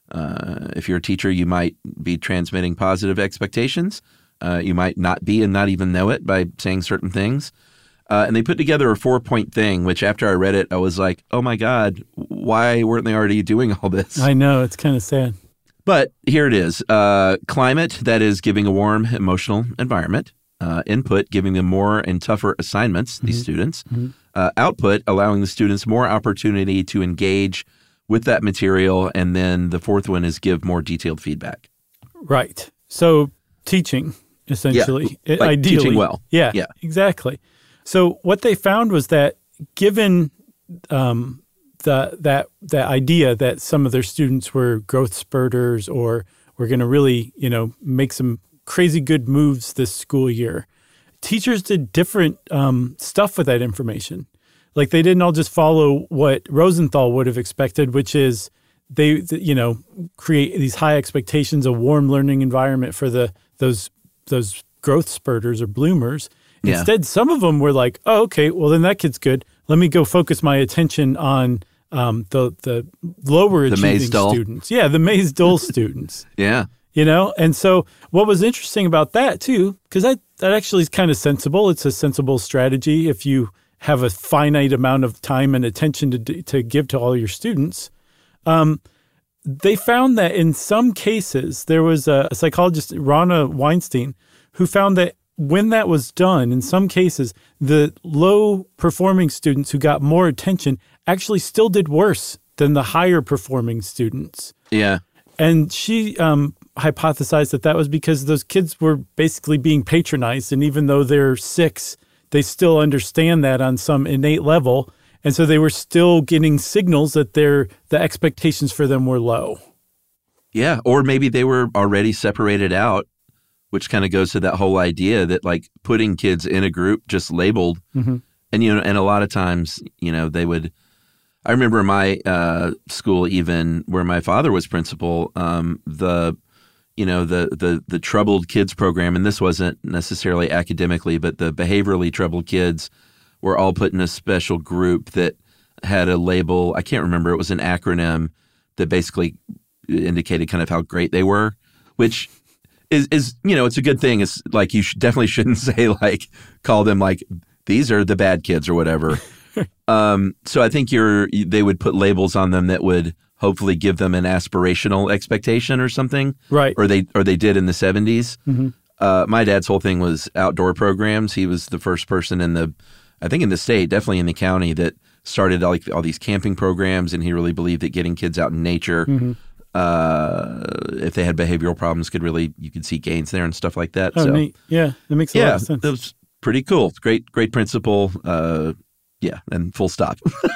uh, if you're a teacher, you might be transmitting positive expectations. Uh, you might not be and not even know it by saying certain things. Uh, and they put together a four-point thing, which after I read it, I was like, oh, my God, why weren't they already doing all this? I know. It's kind of sad. But here it is. Uh, climate, that is giving a warm, emotional environment. Uh, input, giving them more and tougher assignments, mm-hmm. these students. Mm-hmm. Uh, output, allowing the students more opportunity to engage with that material. And then the fourth one is give more detailed feedback. Right. So teaching, essentially. Yeah, like ideally. Teaching well. Yeah, yeah, exactly. So what they found was that given um, the that that idea that some of their students were growth spurters or were going to really, you know, make some crazy good moves this school year, teachers did different um, stuff with that information. Like they didn't all just follow what Rosenthal would have expected, which is they, you know, create these high expectations, a warm learning environment for the those those growth spurters or bloomers. Yeah. Instead, some of them were like, oh, okay, well, then that kid's good. Let me go focus my attention on um, the the lower the achieving Maysdull. students. Yeah, the Maysdull students. Yeah. You know, and so what was interesting about that, too, because that, that actually is kind of sensible. It's a sensible strategy if you have a finite amount of time and attention to to give to all your students. Um, they found that in some cases, there was a, a psychologist, Rana Weinstein, who found that when that was done, in some cases, the low-performing students who got more attention actually still did worse than the higher-performing students. Yeah. And she um, hypothesized that that was because those kids were basically being patronized, and even though they're six, they still understand that on some innate level, and so they were still getting signals that their the expectations for them were low. Yeah, or maybe they were already separated out, which kind of goes to that whole idea that like putting kids in a group just labeled. Mm-hmm. And, you know, and a lot of times, you know, they would, I remember my uh, school, even where my father was principal, um, the, you know, the, the, the troubled kids program, and this wasn't necessarily academically, but the behaviorally troubled kids were all put in a special group that had a label. I can't remember. It was an acronym that basically indicated kind of how great they were, which Is, is you know, it's a good thing. It's like you should, definitely shouldn't say like call them like these are the bad kids or whatever. um, so I think you're they would put labels on them that would hopefully give them an aspirational expectation or something, right? Or they or they did in the seventies. Mm-hmm. Uh, my dad's whole thing was outdoor programs. He was the first person in the, I think in the state, definitely in the county, that started like all these camping programs, and he really believed that getting kids out in nature. Mm-hmm. Uh, if they had behavioral problems, could really you could see gains there and stuff like that. Oh, so, neat. Yeah, that makes a yeah, lot of sense. It was pretty cool. Great, great principle. Uh, yeah, and full stop.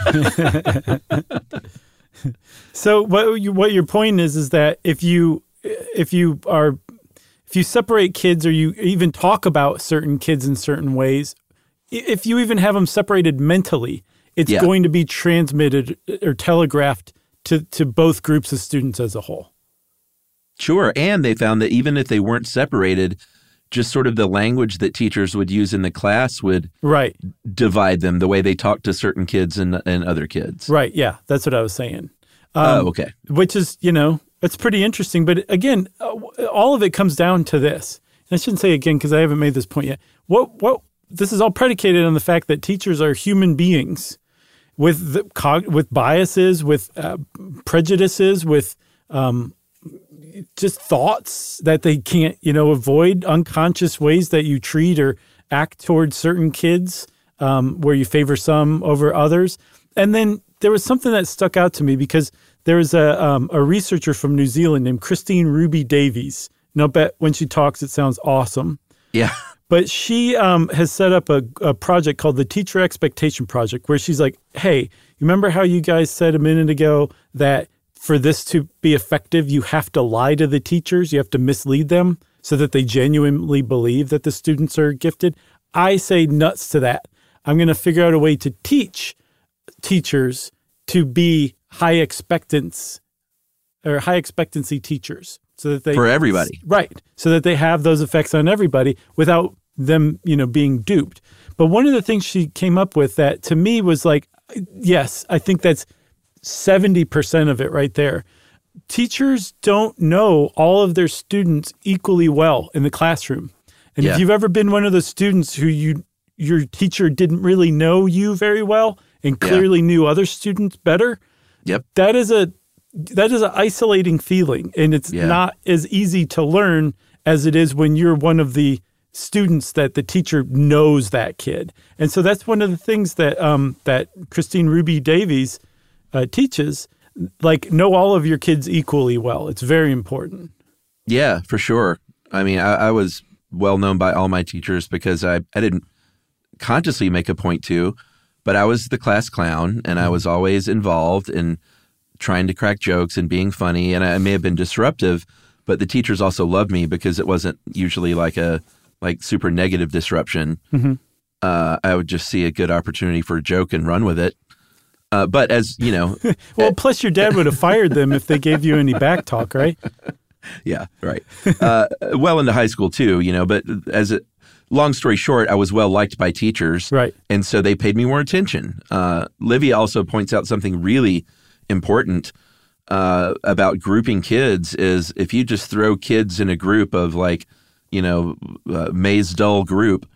So what you, what your point is is that if you if you are if you separate kids or you even talk about certain kids in certain ways, if you even have them separated mentally, it's Yeah. going to be transmitted or telegraphed to, to both groups of students as a whole. Sure. And they found that even if they weren't separated, just sort of the language that teachers would use in the class would right. divide them, the way they talk to certain kids and, and other kids. Right. Yeah. That's what I was saying. Um, Oh, okay. Which is, you know, it's pretty interesting. But again, uh, all of it comes down to this. And I shouldn't say again because I haven't made this point yet. What, what, this is all predicated on the fact that teachers are human beings with the, cog, with biases, with uh, prejudices, with um, just thoughts that they can't, you know, avoid, unconscious ways that you treat or act towards certain kids, um, where you favor some over others. And then there was something that stuck out to me because there was a um, a researcher from New Zealand named Christine Ruby Davies. And I'll bet when she talks, it sounds awesome. Yeah. But she um, has set up a, a project called the Teacher Expectation Project, where she's like, hey, you remember how you guys said a minute ago that for this to be effective, you have to lie to the teachers, you have to mislead them so that they genuinely believe that the students are gifted? I say nuts to that. I'm going to figure out a way to teach teachers to be high expectance or high expectancy teachers. So that they For everybody. Right. So that they have those effects on everybody without them, you know, being duped. But one of the things she came up with that to me was like, yes, I think that's seventy percent of it right there. Teachers don't know all of their students equally well in the classroom. And Yeah. if you've ever been one of those students who you your teacher didn't really know you very well and Yeah. clearly knew other students better, Yep. that is a that is an isolating feeling, and it's Yeah. not as easy to learn as it is when you're one of the students that the teacher knows that kid. And so that's one of the things that um, that Christine Ruby Davies uh, teaches, like know all of your kids equally well. It's very important. Yeah, for sure. I mean, I, I was well known by all my teachers because I, I didn't consciously make a point to, but I was the class clown and I was always involved in trying to crack jokes and being funny. And I may have been disruptive, but the teachers also loved me because it wasn't usually like a like super negative disruption. Mm-hmm. Uh, I would just see a good opportunity for a joke and run with it. Uh, but as you know, well, plus your dad would have fired them if they gave you any back talk, right? Yeah, right. Uh, well into high school too, you know, but as a long story short, I was well liked by teachers. Right. And so they paid me more attention. Uh, Livia also points out something really important uh, about grouping kids is if you just throw kids in a group of like, you know, uh, May's dull group,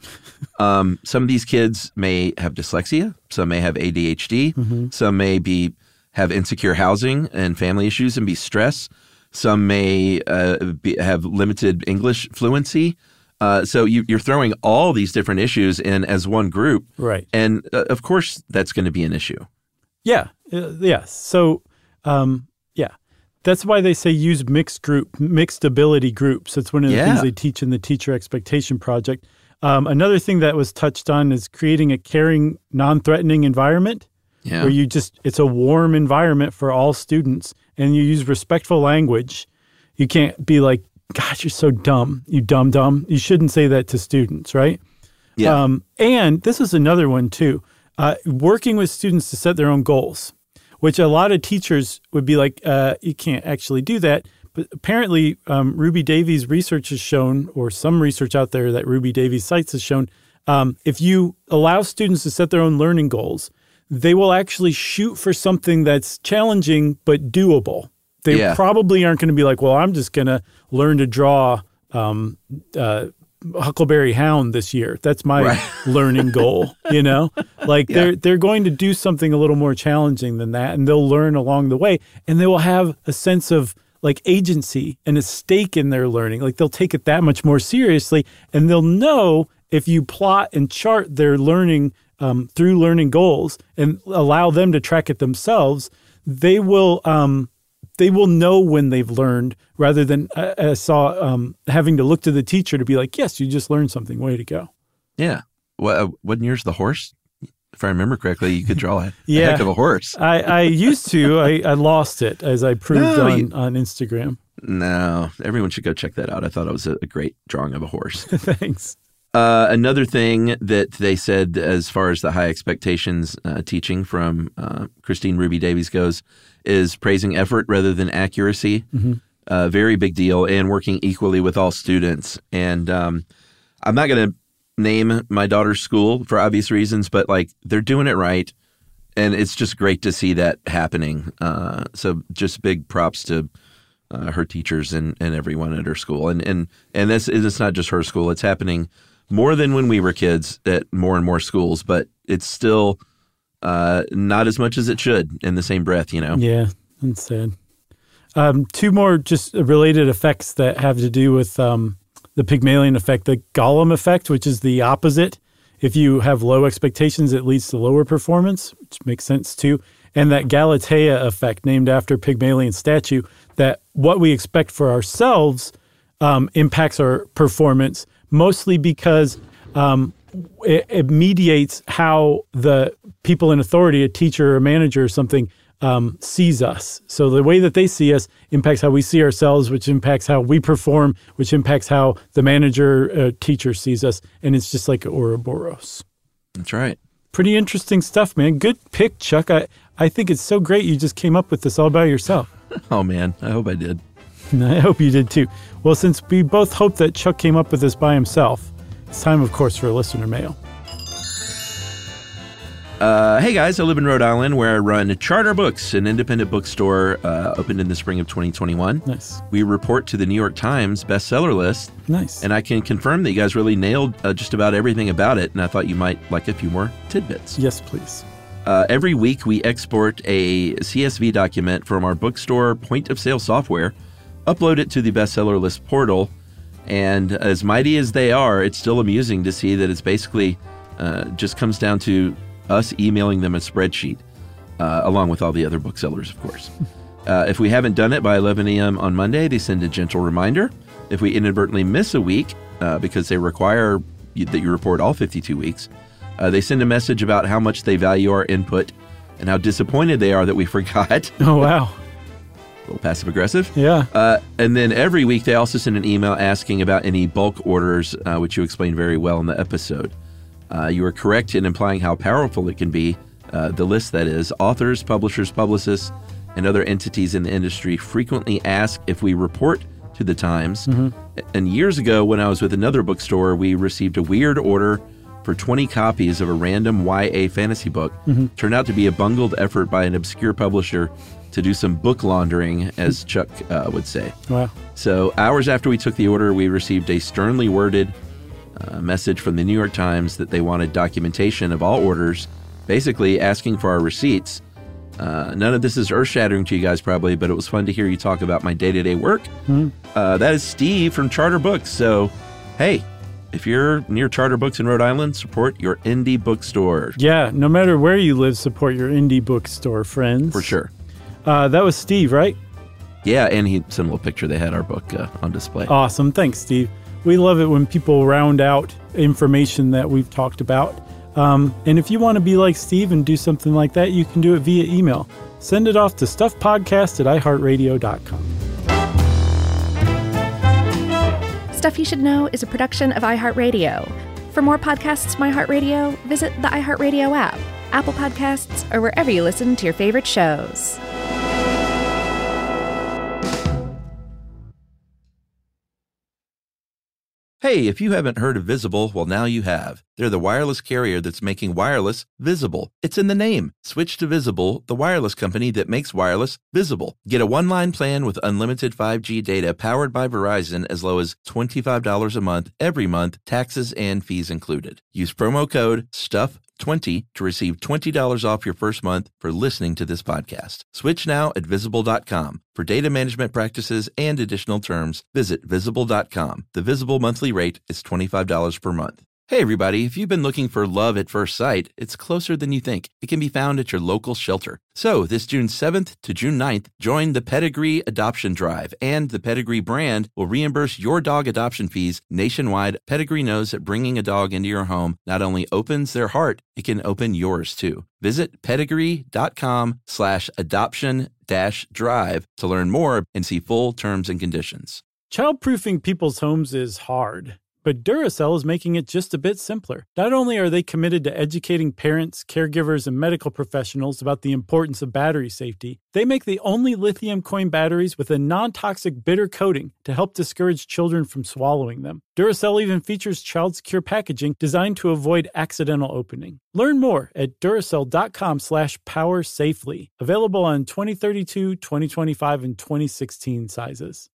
um, some of these kids may have dyslexia, some may have A D H D, Mm-hmm. some may be have insecure housing and family issues and be stressed. Some may uh, be, have limited English fluency. Uh, so you, you're throwing all these different issues in as one group. Right. And uh, of course, that's going to be an issue. Yeah. Uh, yes. So, um, yeah, that's why they say use mixed group, mixed ability groups. That's one of the Yeah. things they teach in the Teacher Expectation Project. Um, another thing that was touched on is creating a caring, non-threatening environment Yeah. where you just, it's a warm environment for all students and you use respectful language. You can't be like, gosh, you're so dumb, you dumb dumb. You shouldn't say that to students, right? Yeah. Um, and this is another one too. Uh, working with students to set their own goals, which a lot of teachers would be like, uh, you can't actually do that. But apparently, um, Ruby Davies research has shown, or some research out there that Ruby Davies cites has shown, um, if you allow students to set their own learning goals, they will actually shoot for something that's challenging but doable. They Yeah. probably aren't going to be like, well, I'm just going to learn to draw um, uh, Huckleberry Hound this year. That's my Right. learning goal, you know? Like Yeah. they're they're going to do something a little more challenging than that, and they'll learn along the way, and they will have a sense of like agency and a stake in their learning. Like they'll take it that much more seriously, and they'll know if you plot and chart their learning um, through learning goals and allow them to track it themselves, they will um, they will know when they've learned rather than uh, I saw um, having to look to the teacher to be like, yes, you just learned something. Way to go. Yeah. Well, wasn't yours the horse? If I remember correctly, you could draw a, Yeah. a heck of a horse. I, I used to. I, I lost it, as I proved No, on, you- on Instagram. No, everyone should go check that out. I thought it was a, a great drawing of a horse. Thanks. Uh, another thing that they said as far as the high expectations uh, teaching from uh, Christine Ruby Davies goes is praising effort rather than accuracy. Mm-hmm. Uh, very big deal, and working equally with all students. And um, I'm not going to name my daughter's school for obvious reasons, but like they're doing it right. And it's just great to see that happening. Uh, so just big props to uh, her teachers and, and everyone at her school. And and and this it's not just her school. It's happening more than when we were kids at more and more schools, but it's still uh, not as much as it should in the same breath, you know? Yeah, that's sad. Um, two more just related effects that have to do with um, the Pygmalion effect, the Golem effect, which is the opposite. If you have low expectations, it leads to lower performance, which makes sense too. And that Galatea effect, named after Pygmalion statue, that what we expect for ourselves um, impacts our performance, mostly because um, it, it mediates how the people in authority, a teacher or a manager or something, um, sees us. So the way that they see us impacts how we see ourselves, which impacts how we perform, which impacts how the manager, uh, teacher sees us. And it's just like Ouroboros. That's right. Pretty interesting stuff, man. Good pick, Chuck. I, I think it's so great you just came up with this all by yourself. Oh, man. I hope I did. I hope you did, too. Well, since we both hope that Chuck came up with this by himself, it's time, of course, for listener mail. Uh, hey, guys. I live in Rhode Island, where I run Charter Books, an independent bookstore uh, opened in the spring of twenty twenty-one. Nice. We report to the New York Times bestseller list. Nice. And I can confirm that you guys really nailed uh, just about everything about it, and I thought you might like a few more tidbits. Yes, please. Uh, every week, we export a C S V document from our bookstore point-of-sale software, upload it to the bestseller list portal, and as mighty as they are, it's still amusing to see that it's basically uh, just comes down to us emailing them a spreadsheet, uh, along with all the other booksellers, of course. Uh, if we haven't done it by eleven a.m. on Monday, they send a gentle reminder. If we inadvertently miss a week, uh, because they require you, that you report all fifty-two weeks, uh, they send a message about how much they value our input and how disappointed they are that we forgot. Oh, wow. A little passive-aggressive. Yeah. Uh, and then every week, they also send an email asking about any bulk orders, uh, which you explained very well in the episode. Uh, you are correct in implying how powerful it can be. Uh, the list, that is, authors, publishers, publicists, and other entities in the industry frequently ask if we report to the Times. Mm-hmm. And years ago, when I was with another bookstore, we received a weird order for twenty copies of a random Y A fantasy book. Mm-hmm. Turned out to be a bungled effort by an obscure publisher to do some book laundering, as Chuck uh, would say. Wow. So hours after we took the order, we received a sternly worded uh, message from the New York Times that they wanted documentation of all orders, basically asking for our receipts. Uh, none of this is earth-shattering to you guys probably, but it was fun to hear you talk about my day-to-day work. Mm-hmm. Uh, that is Steve from Charter Books. So, hey, if you're near Charter Books in Rhode Island, support your indie bookstore. Yeah, no matter where you live, support your indie bookstore, friends. For sure. Uh, that was Steve, right? Yeah, and he sent a little picture. They had our book uh, on display. Awesome. Thanks, Steve. We love it when people round out information that we've talked about. Um, and if you want to be like Steve and do something like that, you can do it via email. Send it off to stuffpodcast at i heart radio dot com. Stuff You Should Know is a production of iHeartRadio. For more podcasts from iHeartRadio, visit the iHeartRadio app, Apple Podcasts, or wherever you listen to your favorite shows. Hey, if you haven't heard of Visible, well, now you have. They're the wireless carrier that's making wireless visible. It's in the name. Switch to Visible, the wireless company that makes wireless visible. Get a one-line plan with unlimited five G data powered by Verizon as low as twenty-five dollars a month, every month, taxes and fees included. Use promo code stuff twenty to receive twenty dollars off your first month for listening to this podcast. Switch now at visible dot com. For data management practices and additional terms, visit visible dot com. The Visible monthly rate is twenty-five dollars per month. Hey everybody, if you've been looking for love at first sight, it's closer than you think. It can be found at your local shelter. So this June seventh to June ninth, join the Pedigree Adoption Drive, and the Pedigree brand will reimburse your dog adoption fees nationwide. Pedigree knows that bringing a dog into your home not only opens their heart, it can open yours too. Visit pedigree dot com slash adoption dash drive to learn more and see full terms and conditions. Childproofing people's homes is hard. But Duracell is making it just a bit simpler. Not only are they committed to educating parents, caregivers, and medical professionals about the importance of battery safety, they make the only lithium coin batteries with a non-toxic bitter coating to help discourage children from swallowing them. Duracell even features child-secure packaging designed to avoid accidental opening. Learn more at Duracell.com slash power safely. Available on twenty thirty-two, twenty twenty-five, and twenty sixteen sizes.